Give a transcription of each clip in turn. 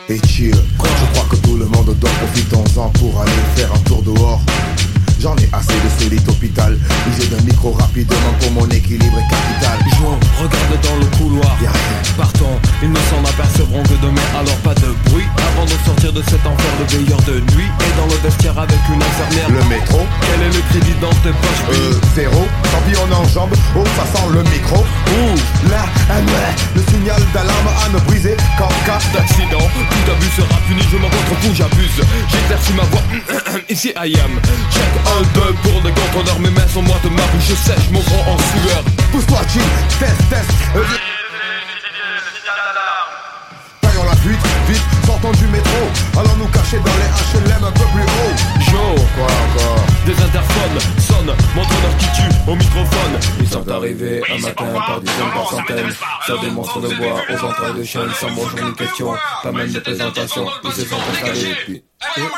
et chill. Je crois que tout le monde dort, profitons-en pour aller faire un tour dehors. J'en ai assez de ce lit hôpital. User d'un micro rapidement pour mon équilibre est capital. Jo, regarde dans le couloir. Y'a rien. Partons, ils ne s'en apercevront que demain. Alors pas de bruit avant de sortir de cet enfer de veilleur de nuit. Et dans le vestiaire avec une infirmière. Le métro, Quel est le crédit dans tes poches? zéro. Tant pis on enjambe, oh ça sent le micro. Ouh, Là, le signal d'alarme à ne briser qu'en cas d'accident, tout abus sera puni, je m'en contre j'abuse. J'éclaircis ma voix, ici I am. Check 1, 2 pour des contrôleurs, mes mains sont moites, ma bouche sèche, mon front en sueur. pousse-toi chill, test. Taillons la fuite, vite, sortons du métro. Allons nous cacher dans les HLM un peu plus haut. Jo, Quoi encore? des interphones sonnent, montre-leur qui tue au microphone. Ils sont arrivés un matin par dizaines, par centaines, sur des monstres de bois aux entrailles de chaîne, sans bonjour ni question, pas même de présentation. Ils se sont installés et puis...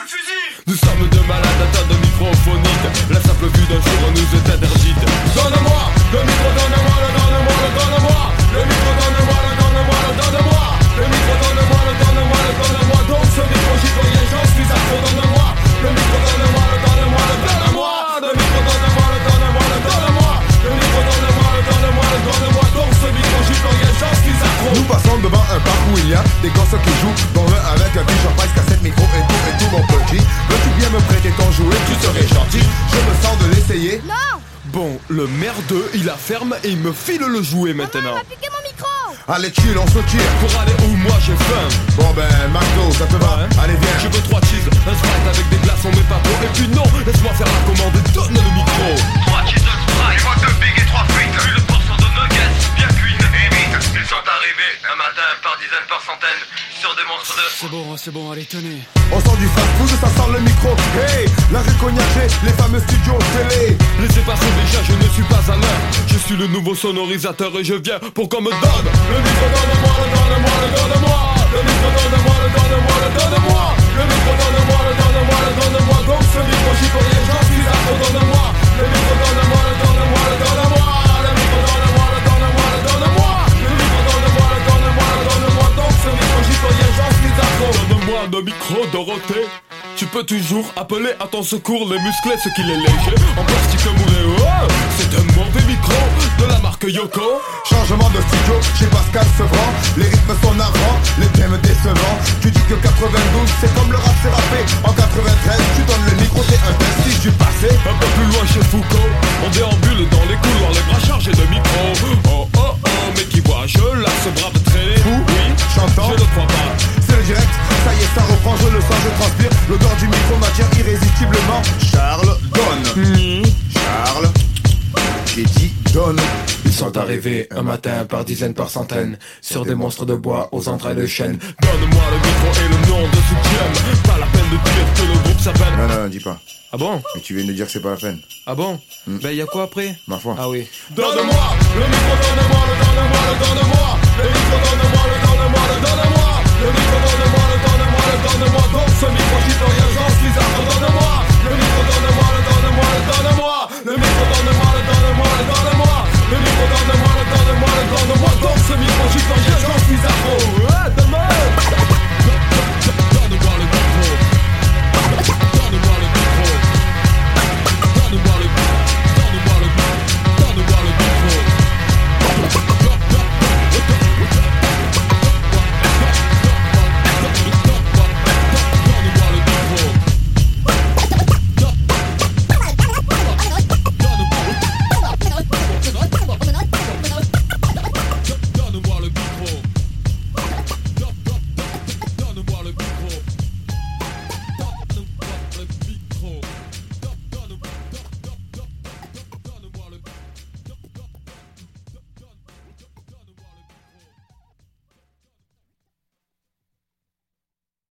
Nous sommes deux malades atteints de microphonite. La simple vue d'un jour nous est interdite. Donne-moi le micro, donne-moi le, donne-moi le, donne-moi le micro, donne-moi le, donne-moi le, donne-moi le micro, donne-moi le, donne-moi le, donne-moi donc ce micro, j'y peux rien, j'en suis accro, donne-moi le micro, donne-moi le, donne-moi le, donne-moi le micro, donne-moi le, donne-moi le, donne-moi le micro, donne-moi le, donne-moi le, donne-moi donc ce micro, j'y peux rien, j'en suis accro. Nous passons devant un parc où il y a des gosses qui jouent, dont l'un avec un t-shirt price, cassette, micro et tout mon petit. Veux-tu bien me prêter ton jouet? Tu serais gentil, je me sens de l'essayer. Non! Bon, le merdeux, il la ferme et il me file le jouet maintenant. On va piquer mon micro! Allez chill, on se tire. Pour aller où moi j'ai faim. Bon ben, McDo, ça te va? Ouais. Allez viens. Je veux 3 cheese, un Sprite avec des glaçons mais pas trop. Et puis non, laisse-moi faire la commande et donne le micro. 3 cheese, Sprite, moi 2 big et 3 frites. Plus le portion de nuggets, bien cuites et vite. Ils sont arrivés un matin par dizaines, par centaines, sur des monstres de... C'est bon, allez, tenez. On sort du fast-food, ça sent le micro. Hey, la rue Cognacé, les fameux studios télé. Laissez passer déjà, je ne suis pas à l'heure. Je suis le nouveau sonorisateur et je viens pour qu'on me donne le micro, donne-moi le, donne-moi le, donne-moi le micro, donne-moi le, donne-moi le, donne-moi le micro, donne-moi le, donne-moi le, donne-moi donc ce micro, j'y peux rien, j'en suis accro, donne-moi le micro, donne-moi le, donne-moi le, donne-moi le micro, donne-moi le, donne-moi le, donne-moi le micro, donne-moi le, donne-moi le, donne-moi donc ce micro, j'y peux rien, j'en suis accro. Donne-moi le micro, Dorothée. Tu peux toujours appeler à ton secours les musclés, ce qu'il est léger, en plastique moulé. Oh, c'est un mauvais micro de la marque Yoko. Changement de studio chez Pascal Sevran. Les rythmes sont navrants, les thèmes décevants. Tu dis que 92 c'est comme le rap c'est rappé. En 93 tu donnes le micro, t'es un vestige du passé. Un peu plus loin chez Foucault, on déambule dans les couloirs, les bras chargés de micros. Oh oh oh, mais qui vois-je là, ce brave traîner? Fou, Oui, chantant, je ne crois pas. c'est le direct, ça y est ça reprend, je le sens, je transpire. L'odeur du micro m'attire irrésistiblement. Charles donne. Charles, j'ai dit donne. Ils sont arrivés un matin par dizaines, par centaines, sur des monstres de bois aux entrailles de chêne. Donne-moi le micro et le nom de ce que j'aime. Pas la peine de dire que le groupe s'appelle... Non, dis pas. Ah bon? Mais tu viens de dire que c'est pas la peine. Ah bon? Ben y'a quoi après? Ma foi. Ah oui. Donne-moi le micro,